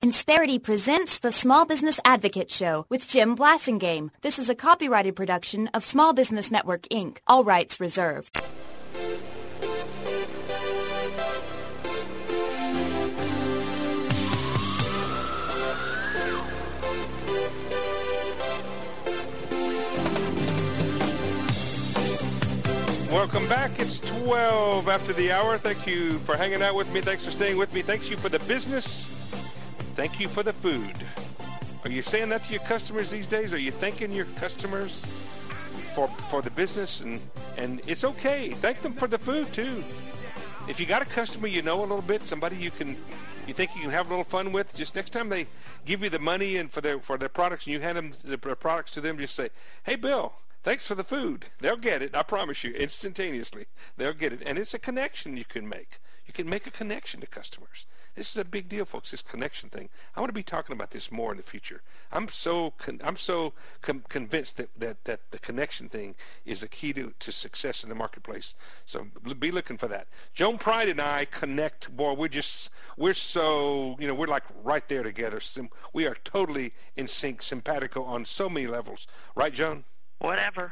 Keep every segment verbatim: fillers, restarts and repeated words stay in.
Insperity presents the Small Business Advocate Show with Jim Blasingame. This is a copyrighted production of Small Business Network, Incorporated. All rights reserved. Welcome back. It's twelve after the hour. Thank you for hanging out with me. Thanks for staying with me. Thank you for the business. Thank you for the food. Are you saying that to your customers these days? Are you thanking your customers for for the business? And, and it's okay. Thank them for the food, too. If you got a customer you know a little bit, somebody you can you think you can have a little fun with, just next time they give you the money and for their for their products and you hand them the products to them, just say, "Hey, Bill, thanks for the food." They'll get it. I promise you, instantaneously. They'll get it. And it's a connection you can make. You can make a connection to customers. This is a big deal, folks, this connection thing. I want to be talking about this more in the future. I'm so con- I'm so com- convinced that, that, that the connection thing is the key to, to success in the marketplace. So be looking for that. Joan Pride and I connect. Boy, we're just, we're so, you know, we're like right there together. We are totally in sync, simpatico on so many levels. Right, Joan? Whatever.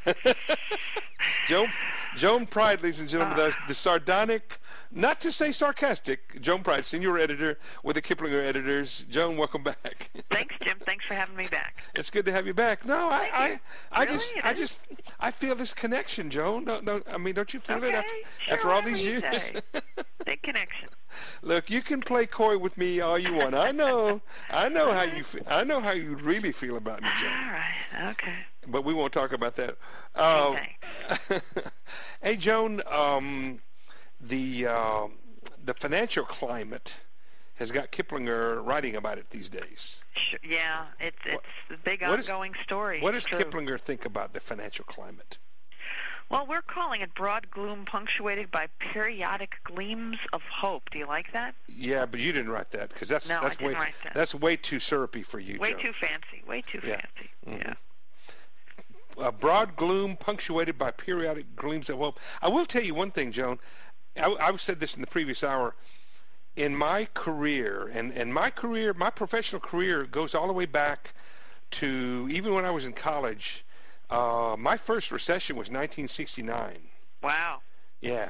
Joan, Joan Pride, ladies and gentlemen, uh. the, the sardonic, not to say sarcastic, Joan Pride, senior editor with the Kiplinger editors. Joan, welcome back. Thanks, Jim. Thanks for having me back. It's good to have you back. No, I, I, I really? just, It I is? just, I feel this connection, Joan. Don't, don't, I mean, don't you feel Okay, it after, sure, after all these whatever you years? say. Big connection. Look, you can play coy with me all you want. I know, I know how you, feel, I know how you really feel about me, Joan. All right. Okay. But we won't talk about that. Uh, okay. Hey, Joan, um, the uh, the financial climate has got Kiplinger writing about it these days. Sure, yeah, it's it's what, a big what is, ongoing story. What does True. Kiplinger think about the financial climate? Well, we're calling it broad gloom punctuated by periodic gleams of hope. Do you like that? Yeah, but you didn't write that because that's no, that's I didn't way write that. that's way too syrupy for you, Way Joan. too fancy. Way too Yeah. fancy. Mm-hmm. Yeah. Uh, broad gloom punctuated by periodic gleams of hope. I will tell you one thing, Joan. I, I said this in the previous hour. In my career, and, and my career, my professional career goes all the way back to even when I was in college. Uh, my first recession was nineteen sixty-nine. Wow. Yeah.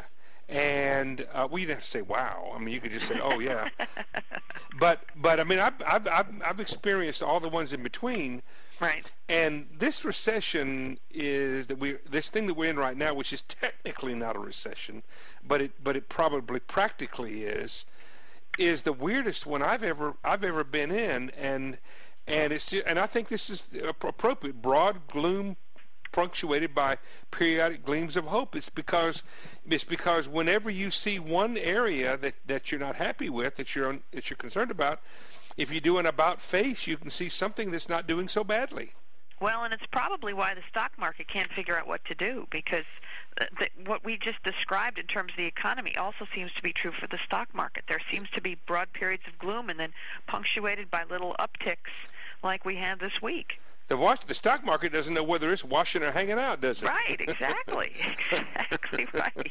And uh, well, you didn't have to say wow. I mean, you could just say, oh, yeah. but, but I mean, I've, I've, I've, I've experienced all the ones in between. Right. And this recession is that we this thing that we're in right now, which is technically not a recession, but it but it probably practically is, is the weirdest one I've ever I've ever been in, and and it's just, and I think this is appropriate. Broad gloom punctuated by periodic gleams of hope. It's because it's because whenever you see one area that, that you're not happy with, that you're that you're concerned about, if you do an about face, you can see something that's not doing so badly. Well, and it's probably why the stock market can't figure out what to do, because the, the, what we just described in terms of the economy also seems to be true for the stock market. There seems to be broad periods of gloom and then punctuated by little upticks like we had this week. The wash, the stock market doesn't know whether it's washing or hanging out, does it? Right, exactly. Exactly right.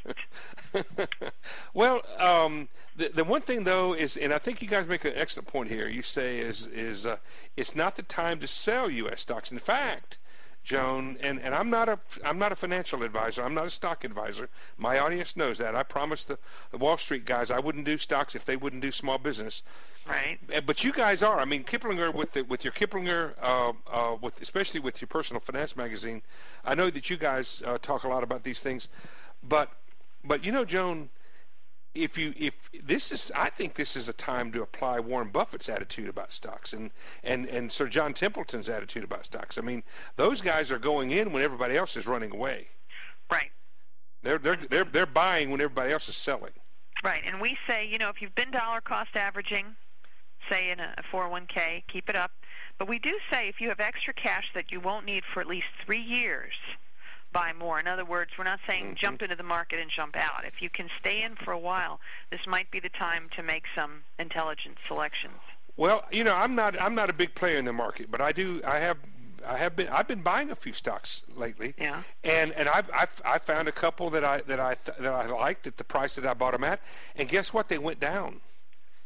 Well, um, the the one thing though is, and I think you guys make an excellent point here. You say is is uh, it's not the time to sell U S stocks. In fact, Joan, and, and I'm not a I'm not a financial advisor. I'm not a stock advisor. My audience knows that. I promised the, the Wall Street guys I wouldn't do stocks if they wouldn't do small business. Right. But you guys are. I mean, Kiplinger with the, with your Kiplinger, uh, uh, with especially with your Personal Finance magazine. I know that you guys uh, talk a lot about these things, but but you know, Joan, if you if this is, I think this is a time to apply Warren Buffett's attitude about stocks and and and Sir John Templeton's attitude about stocks. I mean, those guys are going in when everybody else is running away. Right. They're they're they're they're buying when everybody else is selling. Right. And we say, you know, if you've been dollar cost averaging, say in a four oh one k, keep it up. But we do say if you have extra cash that you won't need for at least three years, buy more. In other words, we're not saying mm-hmm. jump into the market and jump out. If you can stay in for a while, this might be the time to make some intelligent selections. Well, you know, I'm not I'm not a big player in the market, but I do I have I have been I've been buying a few stocks lately. Yeah. And and I've I've I found a couple that I that I that I liked at the price that I bought them at, and guess what? They went down.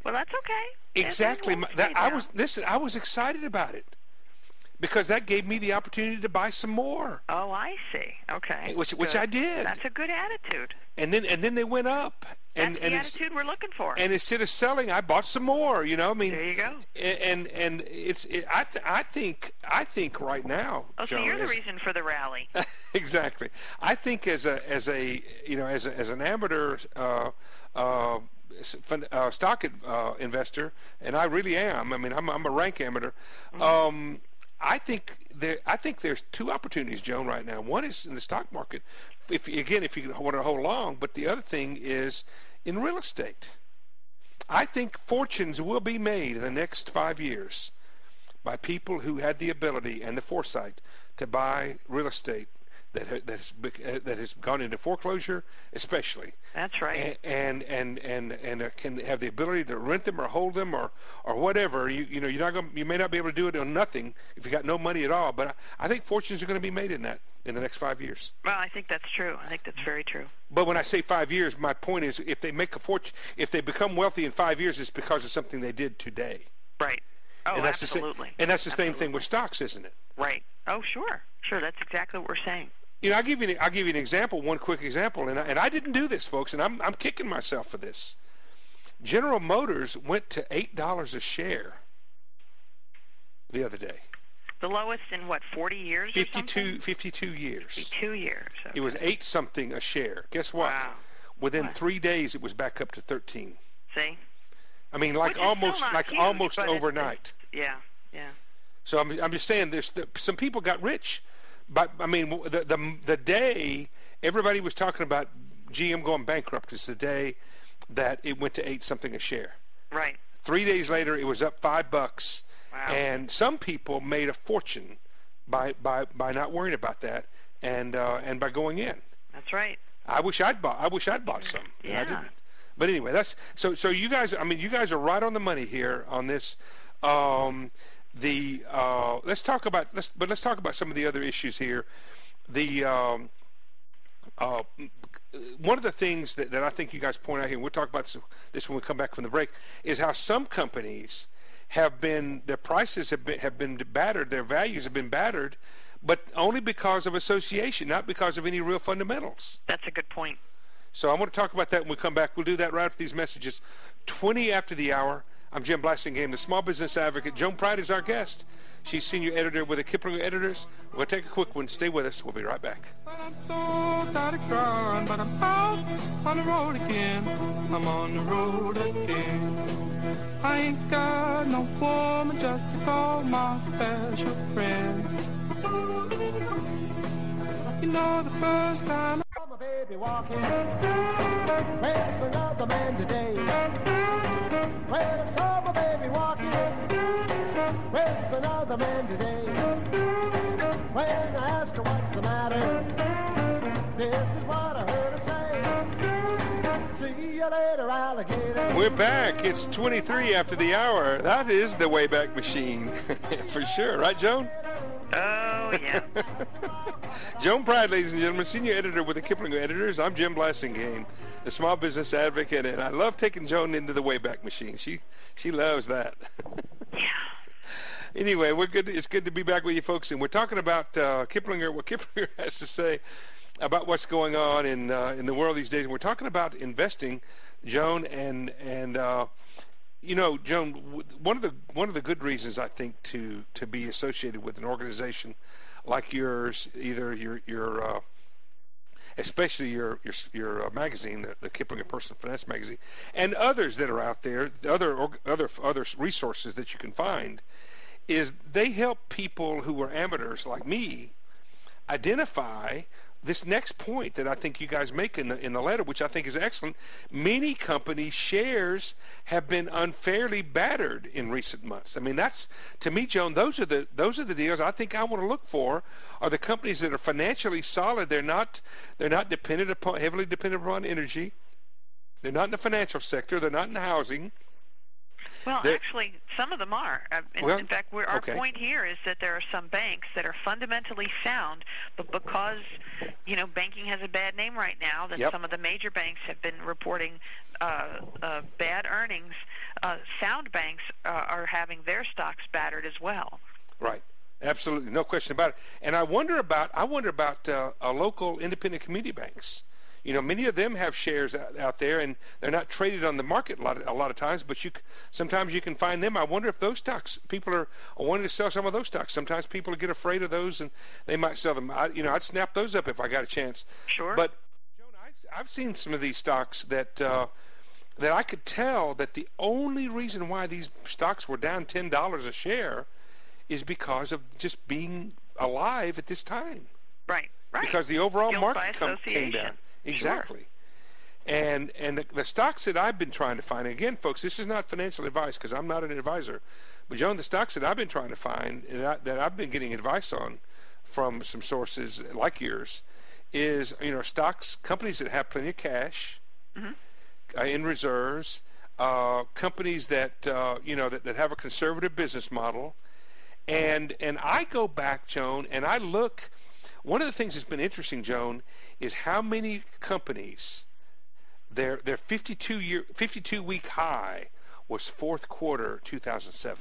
Well, that's okay. Exactly. My, that, I was listen. I was excited about it because that gave me the opportunity to buy some more. Oh, I see. Okay. Which which good. I did. That's a good attitude. And then and then they went up. And, That's and the attitude we're looking for. And instead of selling, I bought some more. You know, I mean. There you go. And and it's it, I th- I think I think right now. Oh, so Joan, you're the is, reason for the rally. Exactly. I think as a as a you know as a, as an amateur uh, uh, uh, stock uh, investor, and I really am. I mean, I'm I'm a rank amateur. Mm-hmm. Um, I think there I think there's two opportunities, Joan, right now. One is in the stock market. If again, if you want to hold long, but the other thing is in real estate. I think fortunes will be made in the next five years by people who had the ability and the foresight to buy real estate that that's that has gone into foreclosure, especially. That's right. And and and and, and can have the ability to rent them or hold them or or whatever. You you know you're not going you may not be able to do it on nothing if you got no money at all. But I, I think fortunes are going to be made in that in the next five years. Well, I think that's true. I think that's very true. But when I say five years, my point is if they make a fortune, if they become wealthy in five years, it's because of something they did today. Right. Oh, and that's absolutely. The same, and that's the absolutely. same thing with stocks, isn't it? Right. Oh, sure. Sure. That's exactly what we're saying. You know, I'll give you an, I'll give you an example, one quick example, and I, and I didn't do this, folks, and I'm I'm kicking myself for this. General Motors went to eight dollars a share the other day. The lowest in what, forty years? fifty-two, or something? fifty-two years. fifty-two years. Okay. It was eight something a share. Guess what? Wow. Within what? three days, it was back up to thirteen. See? I mean, like Which is almost, still not like huge, almost but it's- overnight. Yeah. Yeah. So I'm I'm just saying, there's some people got rich, but I mean, the the the day everybody was talking about G M going bankrupt is the day that it went to eight something a share. Right. Three days later, it was up five bucks, Wow. and some people made a fortune by by by not worrying about that and uh, and by going in. That's right. I wish I'd bought. I wish I'd bought some. and Yeah. I didn't. But anyway, that's so. So you guys, I mean, you guys are right on the money here on this. Um, the uh, let's talk about let's but let's talk about some of the other issues here. The um, uh, one of the things that, that I think you guys point out here, and we'll talk about this, this when we come back from the break, is how some companies have been their prices have been have been battered, their values have been battered, but only because of association, not because of any real fundamentals. That's a good point. So I want to talk about that when we come back. We'll do that right after these messages. twenty after the hour. I'm Jim Blasingame, the small business advocate. Joan Pride is our guest. She's senior editor with the Kiplinger Editors. We'll take a quick one. Stay with us. We'll be right back. Well, I'm so tired of crying, but I'm out on the road again. I'm on the road again. I ain't got no woman just to call my special friend. You know the first time I saw my baby walking with another man today. When I saw my baby walking with another man today. When I asked her what's the matter, this is what I heard her say. See you later, alligator. We're back. It's twenty-three after the hour. That is the Wayback Machine. For sure. Right, Joan? Oh, yeah. Joan Pride, ladies and gentlemen, senior editor with the Kiplinger Editors. I'm Jim Blasingame, the small business advocate, and I love taking Joan into the Wayback Machine. She she loves that. Yeah. Anyway, we're good. It's good to be back with you folks, and we're talking about uh, Kiplinger, what Kiplinger has to say about what's going on in uh, in the world these days. And we're talking about investing, Joan, and and uh, you know, Joan, one of the one of the good reasons I think to to be associated with an organization like yours, either your your uh, especially your your, your uh, magazine, the, the Kiplinger Personal Finance magazine, and others that are out there, the other other other resources that you can find, is they help people who are amateurs like me identify this next point that I think you guys make in the in the letter, which I think is excellent. Many companies' shares have been unfairly battered in recent months. I mean, that's, to me, Joan, those are the those are the deals I think I want to look for, are the companies that are financially solid. They're not they're not dependent upon heavily dependent upon energy. They're not in the financial sector. They're not in housing. Well, They're, actually, some of them are. Uh, in, well, in fact, we're, our okay. point here is that there are some banks that are fundamentally sound, but because, you know, banking has a bad name right now, that yep. some of the major banks have been reporting uh, uh, bad earnings, uh, sound banks uh, are having their stocks battered as well. Right. Absolutely, no question about it. And I wonder about I wonder about uh, uh, local independent community banks. You know, many of them have shares out, out there, and they're not traded on the market a lot of, a lot of times. But you sometimes you can find them. I wonder if those stocks people are wanting to sell some of those stocks. Sometimes people get afraid of those, and they might sell them. I, you know, I'd snap those up if I got a chance. Sure. But Joan, I've, I've seen some of these stocks that uh, that I could tell that the only reason why these stocks were down ten dollars a share is because of just being alive at this time. Right, right. Because the overall Fueled market come, came down. Exactly. Sure. And and the, the stocks that I've been trying to find, again, folks, this is not financial advice because I'm not an advisor, but Joan, the stocks that I've been trying to find, that, that I've been getting advice on from some sources like yours, is, you know, stocks, companies that have plenty of cash mm-hmm. uh, in reserves, uh, companies that, uh, you know, that, that have a conservative business model. And and I go back, Joan, and I look. One of the things that's been interesting, Joan, is how many companies their their fifty-two year fifty-two week high was fourth quarter two thousand seven.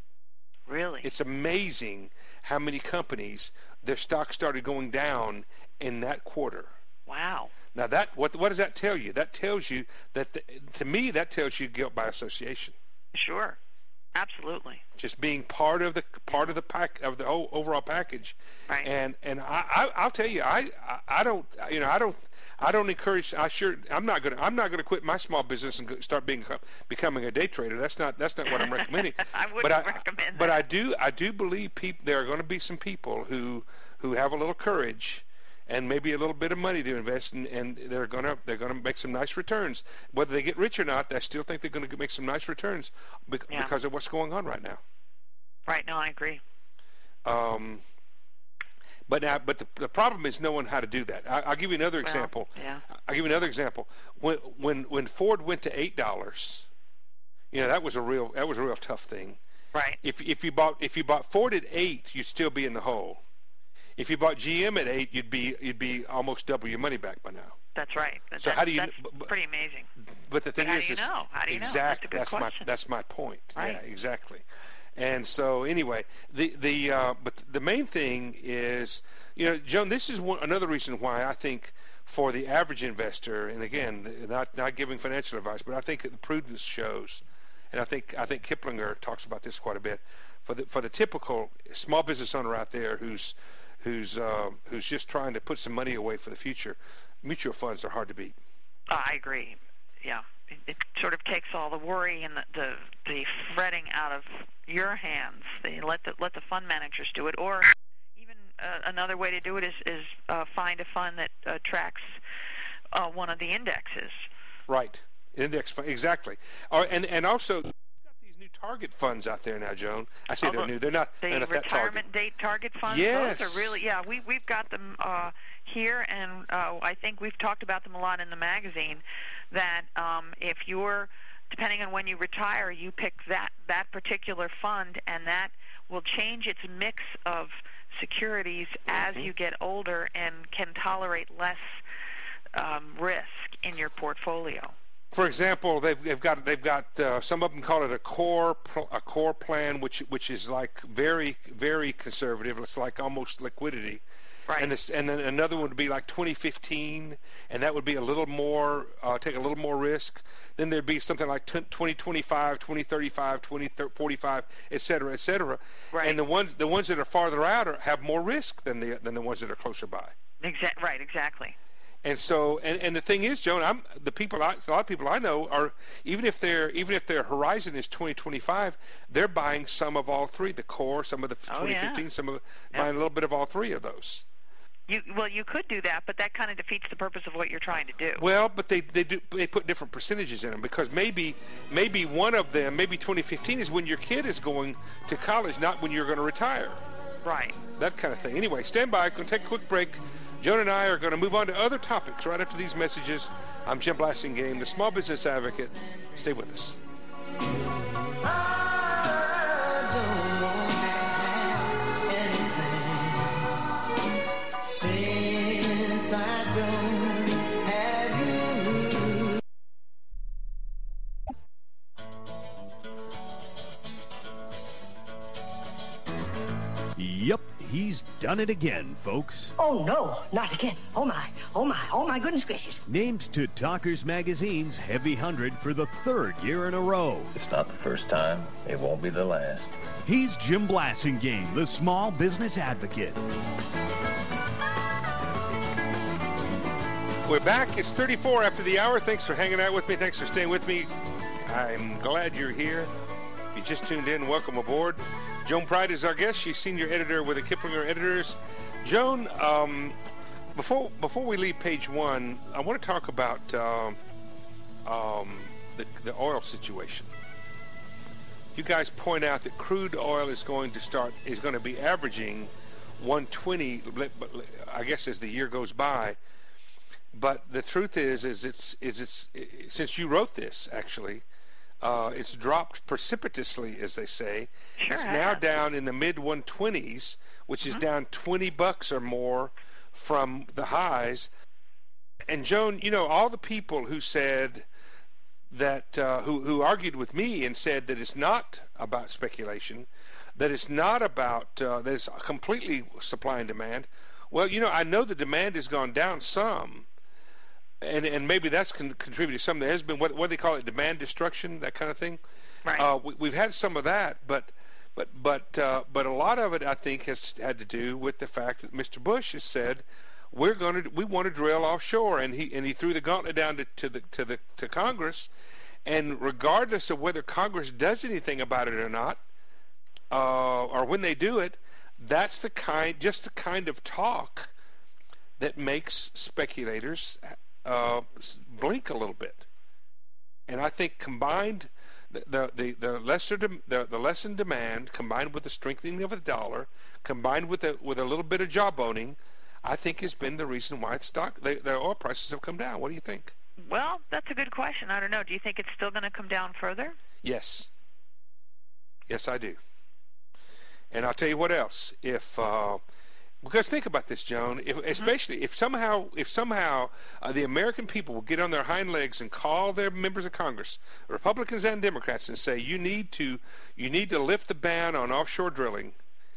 Really? It's amazing how many companies their stock started going down in that quarter. Wow. Now that what what does that tell you? That tells you that the, to me that tells you guilt by association. Sure. Absolutely. Just being part of the part of the pack of the whole overall package, right? And and I, I I'll tell you I, I I don't you know I don't I don't encourage I sure I'm not gonna I'm not gonna quit my small business and start being becoming a day trader. That's not that's not what I'm recommending. I wouldn't but I, recommend that. But I do I do believe people there are going to be some people who who have a little courage and maybe a little bit of money to invest, in, and they're gonna they're gonna make some nice returns. Whether they get rich or not, I still think they're going to make some nice returns because yeah. because of what's going on right now. Right. No, I agree. Um, but now, but the, the problem is knowing how to do that. I, I'll give you another well, example. Yeah. I'll give you another example. When when when Ford went to eight dollars, you know that was a real that was a real tough thing. Right. If if you bought if you bought Ford at eight, you'd still be in the hole. If you bought G M at eight, you'd be you'd be almost double your money back by now. That's right. So that's, how do you? That's but, pretty amazing. But the thing but how is, do you is know? How do you exactly know? That's, that's my question. that's my point. Right. Yeah, exactly. And so anyway, the the uh, but the main thing is, you know, Joan, this is one, another reason why I think for the average investor, and again, not not giving financial advice, but I think the prudence shows, and I think I think Kiplinger talks about this quite a bit. For the for the typical small business owner out there who's who's uh, who's just trying to put some money away for the future, mutual funds are hard to beat. Uh, I agree. Yeah, it, it sort of takes all the worry and the, the the fretting out of your hands. They let the let the fund managers do it, or even uh, another way to do it is is uh, find a fund that uh, tracks uh, one of the indexes. Right, index exactly. Or, and and also. Target funds out there now, Joan. I say Although they're new. They're not. The they're not retirement that date target funds. Yes. Those are really. Yeah, we we've got them uh, here, and uh, I think we've talked about them a lot in the magazine. That um, if you're, depending on when you retire, you pick that that particular fund, and that will change its mix of securities as mm-hmm. you get older and can tolerate less um, risk in your portfolio. For example, they've, they've got they've got uh, some of them call it a core a core plan, which which is like very very conservative. It's like almost liquidity, right? And this and then another one would be like twenty fifteen, and that would be a little more uh, take a little more risk. Then there'd be something like twenty twenty-five, twenty thirty-five, twenty forty-five, et cetera, et cetera. Right. And the ones the ones that are farther out are, have more risk than the than the ones that are closer by. Exactly. Right. Exactly. And so, and, and the thing is, Joan, I'm the people. I, a lot of people I know are even if their even if their horizon is twenty twenty-five, they're buying some of all three. The core, some of the oh, twenty fifteen, yeah. some of yeah. buying a little bit of all three of those. You well, you could do that, but that kind of defeats the purpose of what you're trying to do. Well, but they they do they put different percentages in them because maybe maybe one of them, maybe twenty fifteen is when your kid is going to college, not when you're going to retire. Right. That kind of thing. Anyway, stand by. Going to take a quick break. Joan and I are going to move on to other topics right after these messages. I'm Jim Blasingame, the Small Business Advocate. Stay with us. I don't want to have anything since I don't have you. Yep, he's done it again, folks. Oh, no, not again. Oh, my. Oh, my. Oh, my goodness gracious. Named to Talkers Magazine's Heavy one hundred for the third year in a row. It's not the first time. It won't be the last. He's Jim Blasingame, the small business advocate. We're back. It's thirty-four after the hour. Thanks for hanging out with me. Thanks for staying with me. I'm glad you're here. If you just tuned in, welcome aboard. Joan Pride is our guest. She's senior editor with the Kiplinger Editors. Joan, um, before before we leave page one, I want to talk about uh, um, the, the oil situation. You guys point out that crude oil is going to start is going to be averaging one twenty, I guess, as the year goes by. But the truth is, is it's is it's since you wrote this actually. Uh, it's dropped precipitously, as they say. Sure it's has. now down in the mid one twenties, which is Mm-hmm. down twenty bucks or more from the highs. And Joan, you know, all the people who said that, uh, who, who argued with me and said that it's not about speculation, that it's not about, uh, that it's completely supply and demand. Well, you know, I know the demand has gone down some. And and maybe that's con- contributed to some. There has been what what they call it, demand destruction, that kind of thing. Right. Uh, we, we've had some of that, but but but uh, but a lot of it, I think, has had to do with the fact that Mister Bush has said we're going to we want to drill offshore, and he and he threw the gauntlet down to, to the to the to Congress, and regardless of whether Congress does anything about it or not, uh, or when they do it, that's the kind just the kind of talk that makes speculators Uh, blink a little bit, and I think combined the the the lesser de, the the lessened demand combined with the strengthening of the dollar, combined with a with a little bit of jawboning, I think has been the reason why it's stock the, the oil prices have come down. What do you think? Well, that's a good question. I don't know. Do you think it's still going to come down further? Yes, yes, I do. And I'll tell you what else. If uh, Because think about this, Joan. If, especially if somehow, if somehow uh, the American people will get on their hind legs and call their members of Congress, Republicans and Democrats, and say you need to, you need to lift the ban on offshore drilling,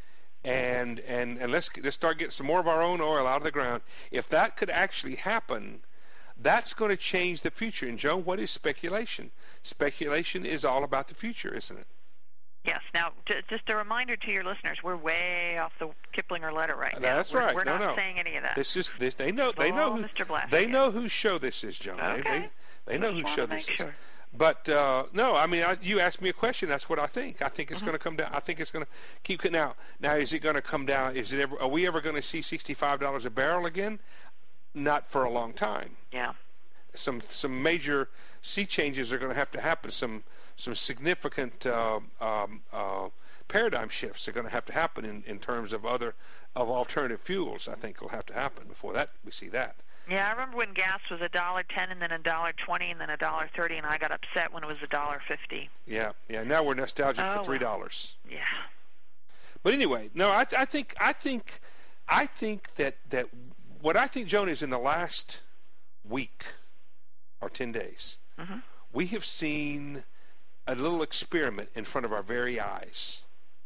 and and and let's let's start getting some more of our own oil out of the ground. If that could actually happen, that's going to change the future. And Joan, what is speculation? Speculation is all about the future, isn't it? Yes. Now, j- just a reminder to your listeners, we're way off the Kiplinger letter right now. That's we're, right. We're no, not no. saying any of that. This is this. They know. They know Oh, who. Mister Blasingame. They know whose show this is, Joan. Okay. They, they, they know Just whose wanna show make this sure. is. But uh, no, I mean, I, you asked me a question. That's what I think. I think it's Mm-hmm. going to come down. I think it's going to keep coming out. Now, is it going to come down? Is it ever? Are we ever going to see sixty-five dollars a barrel again? Not for a long time. Yeah. Some some major sea changes are going to have to happen. Some some significant uh, um, uh, paradigm shifts are going to have to happen in, in terms of other of alternative fuels. I think will have to happen before that we see that. Yeah, I remember when gas was a dollar ten, and then a dollar twenty, and then a dollar thirty, and I got upset when it was a dollar fifty. Yeah, yeah. Now we're nostalgic Oh, for three dollars. Yeah. But anyway, no, I, I think I think I think that that what I think, Joan, is in the last week or ten days, Mm-hmm. we have seen a little experiment in front of our very eyes.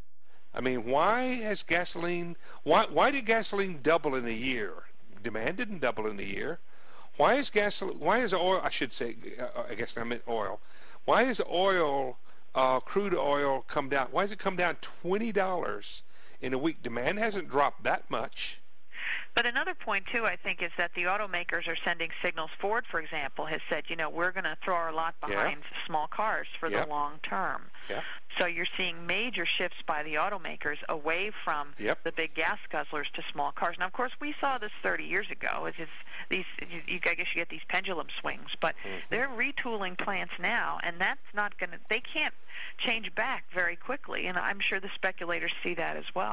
I mean, why has gasoline? Why why did gasoline double in a year? Demand didn't double in a year. Why is gasoline? Why is oil? I should say. Uh, I guess I meant oil. Why is oil, uh, crude oil, come down? Why has it come down twenty dollars in a week? Demand hasn't dropped that much. But another point, too, I think, is that the automakers are sending signals. Ford, for example, has said, you know, we're going to throw our lot behind Yeah. small cars for Yep. the long term. Yeah. So you're seeing major shifts by the automakers away from Yep. the big gas guzzlers to small cars. Now, of course, we saw this thirty years ago. It's just these, you, you, I guess you get these pendulum swings, but Mm-hmm. they're retooling plants now, and that's not going to. They can't change back very quickly, and I'm sure the speculators see that as well.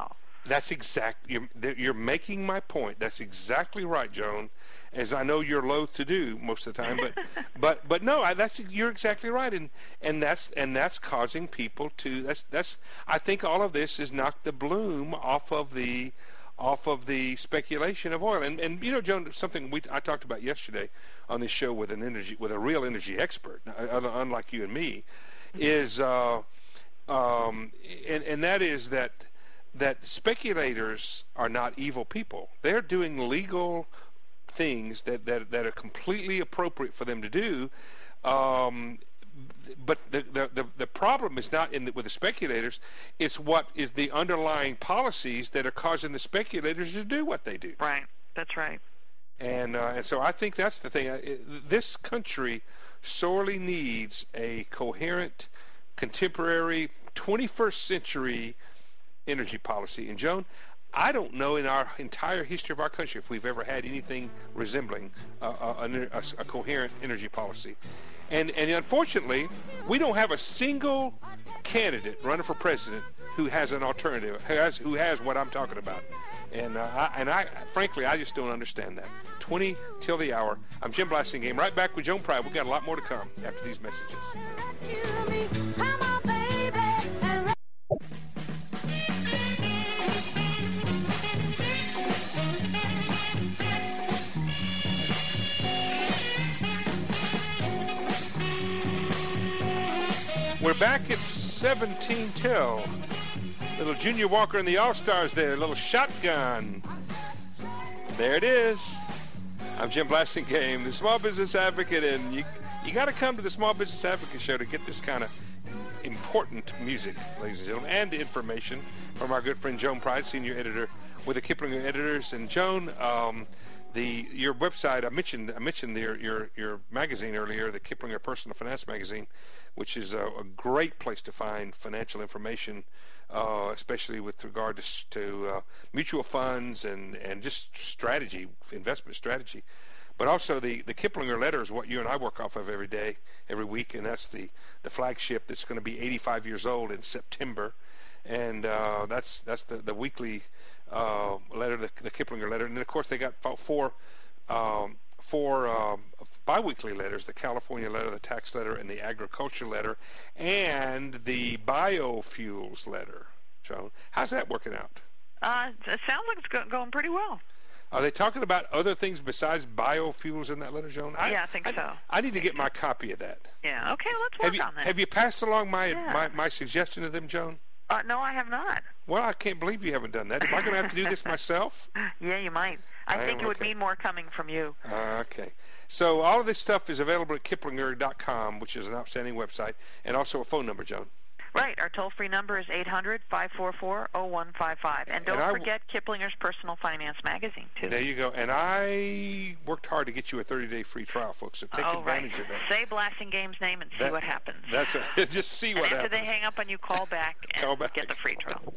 That's exactly, you're, you're making my point. That's exactly right, Joan, as I know you're loath to do most of the time. But but but no, I, that's you're exactly right, and and that's and that's causing people to. That's that's. I think all of this has knocked the bloom off of the off of the speculation of oil. And and you know, Joan, something we I talked about yesterday on this show with an energy with a real energy expert, unlike you and me, is uh, um, and and that is that. that speculators are not evil people. They're doing legal things that, that, that are completely appropriate for them to do. Um, but the, the, the, the problem is not in the, with the speculators. It's what is the underlying policies that are causing the speculators to do what they do. Right. That's right. And, uh, and so I think that's the thing. It, this country sorely needs a coherent, contemporary, twenty-first century energy policy. And Joan, I don't know in our entire history of our country if we've ever had anything resembling a, a, a, a coherent energy policy. And and unfortunately, we don't have a single candidate running for president who has an alternative, who has who has what I'm talking about. And uh, I, and I frankly I just don't understand that. twenty till the hour. I'm Jim Blasingame. Right back with Joan Pride. We've got a lot more to come after these messages. We're back at seventeen till. Little Junior Walker and the All-Stars there. Little shotgun. There it is. I'm Jim Blasingame, the Small Business Advocate, and you you got to come to the Small Business Advocate Show to get this kind of important music, ladies and gentlemen, and information from our good friend Joan Pride, senior editor with the Kiplinger Editors. And Joan, um, the your website, I mentioned I mentioned your your your magazine earlier, the Kiplinger Personal Finance Magazine, which is a, a great place to find financial information, uh, especially with regard to, to uh, mutual funds and, and just strategy, investment strategy. But also the, the Kiplinger letter is what you and I work off of every day, every week, and that's the, the flagship that's going to be eighty-five years old in September. And uh, that's that's the, the weekly uh, letter, the, the Kiplinger letter. And then, of course, they got four um, four um, biweekly letters, the California letter, the tax letter, and the agriculture letter, and the biofuels letter. Joan, how's that working out? Uh, it sounds like it's go- going pretty well. Are they talking about other things besides biofuels in that letter, Joan? I, yeah, I think I, so. I need to get my copy of that. Yeah, okay, let's work have you, on that. Have you passed along my, yeah. my, my suggestion to them, Joan? Uh, no, I have not. Well, I can't believe you haven't done that. Am I going to have to do this myself? Yeah, you might. I, I think it would okay. mean more coming from you. Uh, okay. So all of this stuff is available at Kiplinger dot com, which is an outstanding website, and also a phone number, Joan. Right. Our toll-free number is eight hundred, five four four, zero one five five. And don't and forget w- Kiplinger's Personal Finance Magazine, too. There you go. And I worked hard to get you a thirty-day free trial, folks, so take oh, advantage right. of that. Say Blasingame's name and see that, what happens. That's a, Just see and what after happens. After they hang up on you, call back and call back. get the free trial.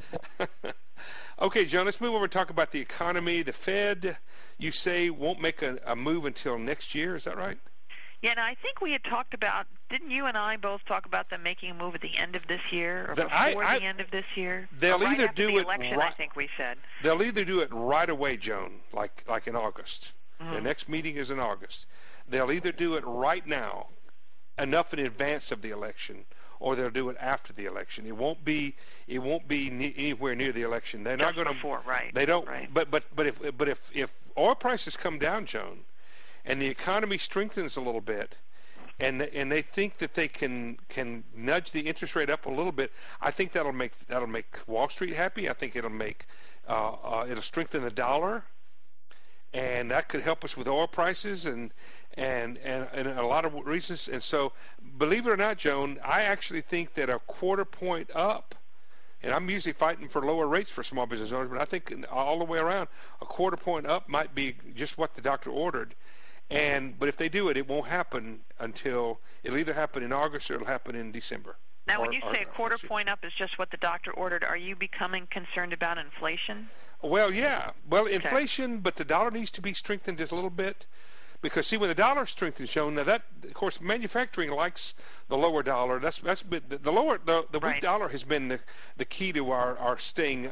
Okay, Joan, let's move over and talk about the economy. The Fed, you say, won't make a, a move until next year. Is that right? Yeah, and I think we had talked about, didn't you and I both talk about them making a move at the end of this year or the, before I, I, the end of this year? They'll right either after do the it election, right, I think we said. They'll either do it right away, Joan, like like in August. Mm-hmm. Their next meeting is in August. They'll either do it right now, enough in advance of the election, or they'll do it after the election. It won't be it won't be ne- anywhere near the election. They're Just not going to before, right? They don't. Right. But but but if but if if oil prices come down, Joan, and the economy strengthens a little bit, and and they think that they can can nudge the interest rate up a little bit, I think that'll make that'll make Wall Street happy. I think it'll make uh, uh, it'll strengthen the dollar, and that could help us with oil prices and and and, and a lot of reasons. And so, believe it or not, Joan, I actually think that a quarter point up. And I'm usually fighting for lower rates for small business owners, but I think all the way around, a quarter point up might be just what the doctor ordered. And but if they do it, it won't happen until it'll either happen in August or it'll happen in December. Now, or, when you or, say a quarter point up is just what the doctor ordered, are you becoming concerned about inflation? Well, yeah. Well, inflation, okay. But the dollar needs to be strengthened just a little bit. Because see, when the dollar strength is shown, now that of course manufacturing likes the lower dollar. That's that's been, the, the lower the, the weak right. dollar has been the, the key to our, our staying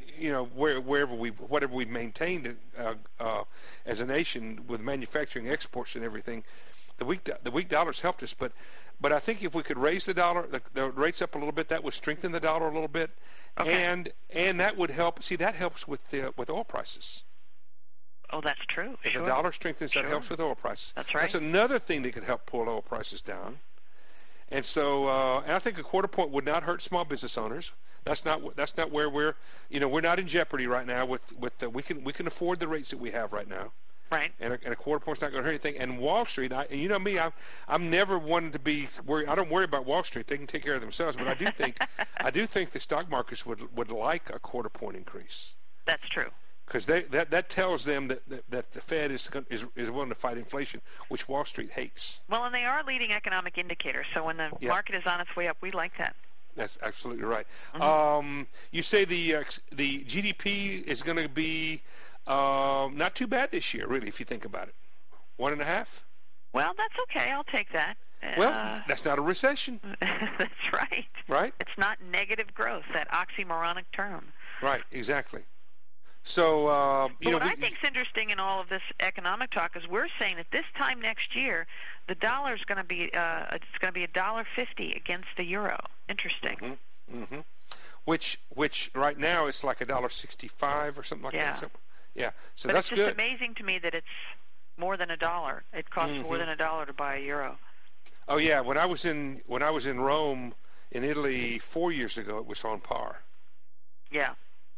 you know, where, wherever we, whatever we've maintained uh, uh, as a nation with manufacturing, exports, and everything, the weak the weak dollar's helped us. But but I think if we could raise the dollar, the, the rates up a little bit, that would strengthen the dollar a little bit, okay. and and that would help. See, that helps with the with oil prices. Oh, that's true. If sure. the dollar strengthens, sure. that helps with oil prices. That's right. That's another thing that could help pull oil prices down. And so, uh, and I think a quarter point would not hurt small business owners. That's not that's not where we're, you know, we're not in jeopardy right now. With with the, we can we can afford the rates that we have right now. Right. And a, and a quarter point's not going to hurt anything. And Wall Street, I, and you know me, I'm I'm never one to be worried. I don't worry about Wall Street. They can take care of themselves. But I do think I do think the stock markets would would like a quarter point increase. That's true. Because that, that tells them that, that, that the Fed is, is is willing to fight inflation, which Wall Street hates. Well, and they are leading economic indicators, so when the yeah. market is on its way up, we like that. That's absolutely right. Mm-hmm. Um, you say the uh, the G D P is going to be um, not too bad this year, really, if you think about it. One and a half? Well, that's okay. I'll take that. Well, uh, that's not a recession. That's right. Right? It's not negative growth, that oxymoronic term. Right, exactly. So, uh, you but know, what we, I think is interesting in all of this economic talk is we're saying that this time next year, the dollar is going to be uh, it's going to be a dollar fifty against the euro. Interesting. Mm-hmm, mm-hmm. Which which right now it's like a dollar sixty-five or something like yeah. that. So, yeah. So but that's it's just good. amazing to me that it's more than a dollar. It costs mm-hmm. more than a dollar to buy a euro. Oh yeah. When I was in when I was in Rome, in Italy, four years ago, it was on par. Yeah.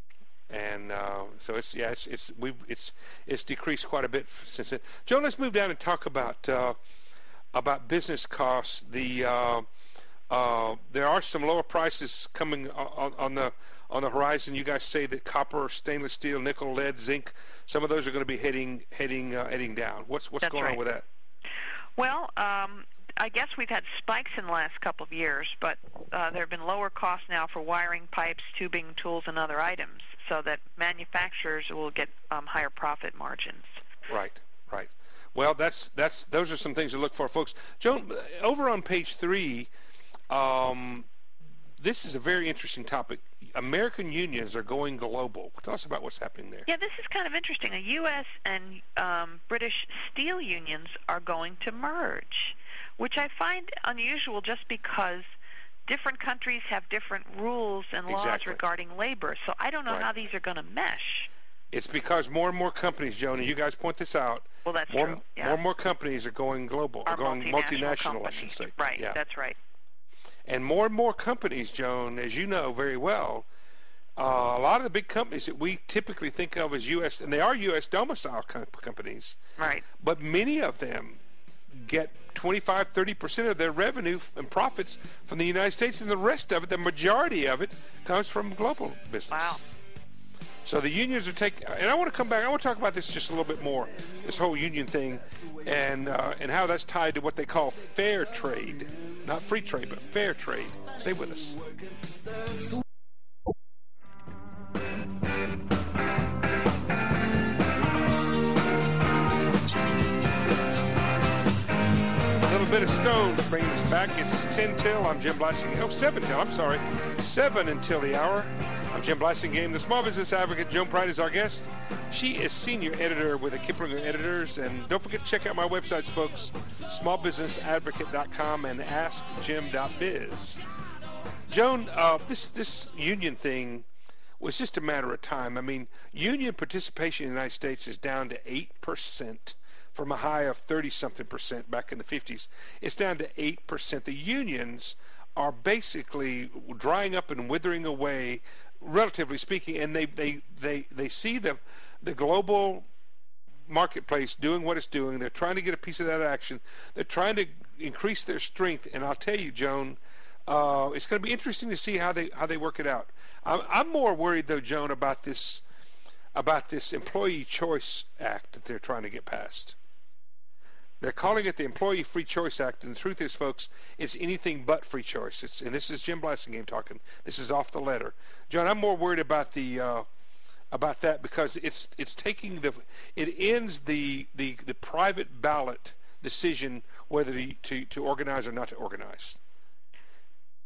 And uh, so it's yeah it's it's we it's it's decreased quite a bit since then. Joe, let's move down and talk about uh, about business costs. The uh, uh, there are some lower prices coming on, on the on the horizon. You guys say that copper, stainless steel, nickel, lead, zinc, some of those are going to be heading heading uh, heading down. What's what's That's going right. on with that? Well, um, I guess we've had spikes in the last couple of years, but uh, there have been lower costs now for wiring, pipes, tubing, tools, and other items, so that manufacturers will get um, higher profit margins. Right, right. Well, that's that's those are some things to look for, folks. Joan, over on page three, um, this is a very interesting topic. American unions are going global. Tell us about what's happening there. Yeah, this is kind of interesting. The U S and um, British steel unions are going to merge, which I find unusual just because different countries have different rules and laws exactly. regarding labor. So I don't know right. how these are going to mesh. It's because more and more companies, Joan, and you guys point this out. Well, that's more, true. Yeah. More and more companies are going global, are are going multinational, multinational, I should say. Right, yeah. that's right. And more and more companies, Joan, as you know very well, uh, a lot of the big companies that we typically think of as U S, and they are U S domicile com- companies, right? But many of them get twenty-five, thirty percent of their revenue and profits from the United States, and the rest of it, the majority of it, comes from global business. Wow. So the unions are taking, and I want to come back, I want to talk about this just a little bit more, this whole union thing, and uh, and how that's tied to what they call fair trade. Not free trade, but fair trade. Stay with us. A little bit of Stone to bring us back. It's ten till. I'm Jim Blasingame. Oh, seven till. I'm sorry. seven until the hour. I'm Jim Blasingame. The Small Business Advocate, Joan Pride, is our guest. She is senior editor with the Kiplinger Editors. And don't forget to check out my websites, folks, small business advocate dot com and ask jim dot biz. Joan, uh, this this union thing was just a matter of time. I mean, union participation in the United States is down to eight percent from a high of thirty-something percent back in the fifties. It's down to eight percent. The unions are basically drying up and withering away, relatively speaking, and they they, they, they see the, the global marketplace doing what it's doing. They're trying to get a piece of that action. They're trying to increase their strength, and I'll tell you, Joan, uh, it's going to be interesting to see how they how they work it out. I'm, I'm more worried, though, Joan, about this about this Employee Choice Act that they're trying to get passed. They're calling it the Employee Free Choice Act, and the truth is, folks, it's anything but free choice. It's, and this is Jim Blasingame talking. This is off the letter. John, I'm more worried about the uh, about that because it's it's taking the it ends the the, the private ballot decision whether to, to to organize or not to organize.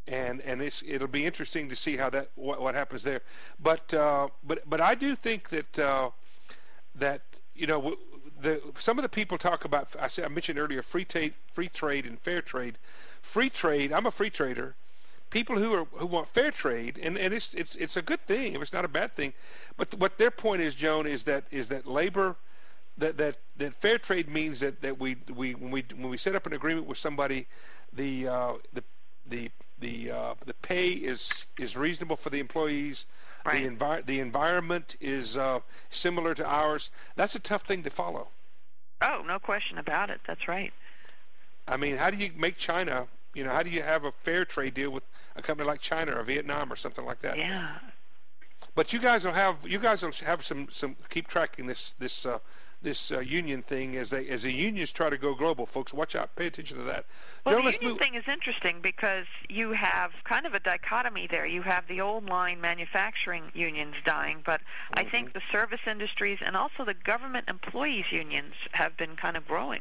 and and it's, it'll be interesting to see how that what, what happens there. But uh, but but I do think that uh, that you know the some of the people talk about. I said I mentioned earlier free trade, free trade and fair trade. Free trade. I'm a free trader. People who are who want fair trade, and, and it's it's it's a good thing. It's not a bad thing. But what their point is, Joan, is that is that labor. That, that that fair trade means that, that we we when we when we set up an agreement with somebody, the uh, the the the uh, the pay is is reasonable for the employees. Right. The envi- the environment is uh, similar to ours. That's a tough thing to follow. Oh, no question about it. That's right. I mean, how do you make China? You know, how do you have a fair trade deal with a company like China or Vietnam or something like that? Yeah. But you guys will have you guys will have some some keep tracking this this. Uh, this uh, union thing as they as the unions try to go global. Folks, watch out. Pay attention to that. Well, Joan, the let's union move. thing is interesting because you have kind of a dichotomy there. You have the old line manufacturing unions dying, but mm-hmm. I think the service industries and also the government employees unions have been kind of growing.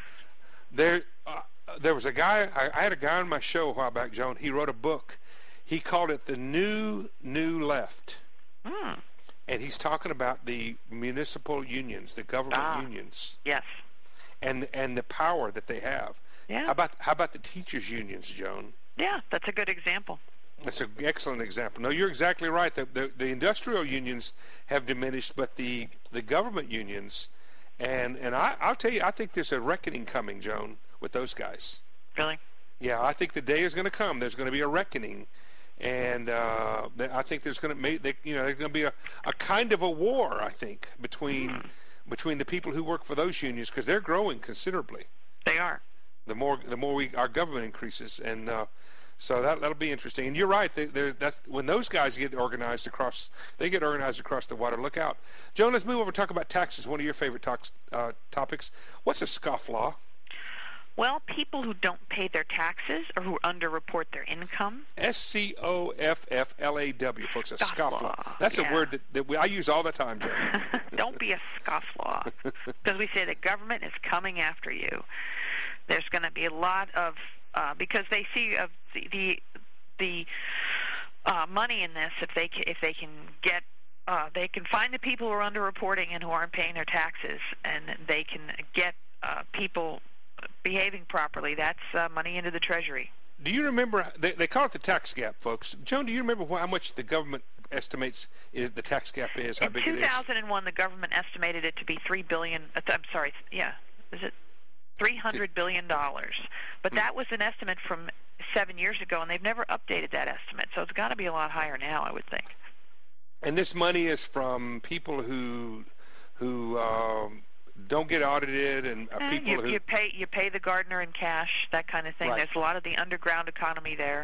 There, uh, there was a guy, I, I had a guy on my show a while back, Joan. He wrote a book. He called it The New, New Left. Hmm. And he's talking about the municipal unions, the government ah, unions. Yes. And and the power that they have. Yeah. How about how about the teachers unions, Joan? Yeah, that's a good example. That's an excellent example. No, you're exactly right. The, the the industrial unions have diminished, but the the government unions, and and I I'll tell you, I think there's a reckoning coming, Joan, with those guys. Really? Yeah, I think the day is going to come. There's going to be a reckoning. And uh, I think there's going to be, you know, there's going to be a, a kind of a war, I think, between mm. between the people who work for those unions because they're growing considerably. They are. The more the more we our government increases, and uh, so that that'll be interesting. And you're right. They, that's when those guys get organized across. They get organized across the water. Look out, Joan. Let's move over and talk about taxes. One of your favorite talks, uh, topics. What's a scofflaw? Well, people who don't pay their taxes or who underreport their income. S C O F F L A W, folks, a scofflaw. Scofflaw. That's yeah. a word that, that we, I use all the time, Joe. Don't be a scofflaw, because we say the government is coming after you. There's going to be a lot of, uh, because they see uh, the the, the uh, money in this, if they, if they can get Uh, they can find the people who are underreporting and who aren't paying their taxes, and they can get uh, people behaving properly. That's uh, money into the Treasury. Do you remember, they, they call it the tax gap, folks. Joan, do you remember how much the government estimates is the tax gap is, how in big it is? In two thousand one, the government estimated it to be three billion dollars. I'm sorry, yeah, is it three hundred billion dollars? But that was an estimate from seven years ago, and they've never updated that estimate. So it's got to be a lot higher now, I would think. And this money is from people who who um, don't get audited, and uh, eh, people you, who you pay you pay the gardener in cash, that kind of thing. Right. There's a lot of the underground economy there.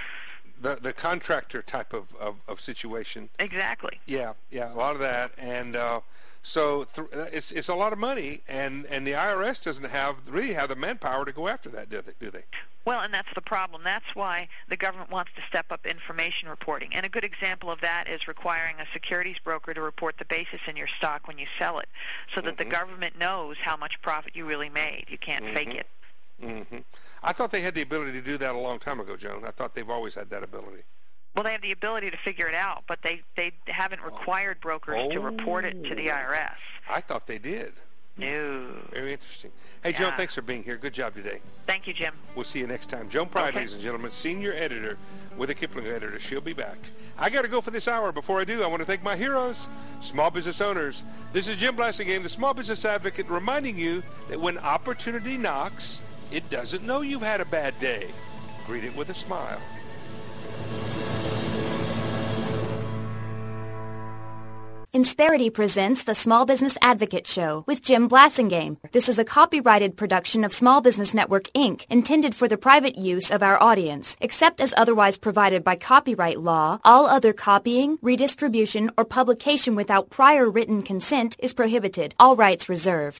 The the contractor type of, of, of situation. Exactly. Yeah, yeah, a lot of that, and uh, so th- it's it's a lot of money, and, and the I R S doesn't have really have the manpower to go after that, do they? Do they? Well, and that's the problem. That's why the government wants to step up information reporting. And a good example of that is requiring a securities broker to report the basis in your stock when you sell it, so that mm-hmm. the government knows how much profit you really made. You can't mm-hmm. fake it. Mm-hmm. I thought they had the ability to do that a long time ago, Joan. I thought they've always had that ability. Well, they have the ability to figure it out, but they, they haven't required brokers oh. to report it to the I R S. I thought they did. No. Very interesting. Hey, yeah. Joan, thanks for being here. Good job today. Thank you, Jim. We'll see you next time. Joan Pride, okay. ladies and gentlemen, senior editor with the Kiplinger editor. She'll be back. I got to go for this hour. Before I do, I want to thank my heroes, small business owners. This is Jim Blasingame, the small business advocate, reminding you that when opportunity knocks, it doesn't know you've had a bad day. Greet it with a smile. Insperity presents the Small Business Advocate Show with Jim Blasingame. This is a copyrighted production of Small Business Network, Incorporated, intended for the private use of our audience. Except as otherwise provided by copyright law, all other copying, redistribution, or publication without prior written consent is prohibited. All rights reserved.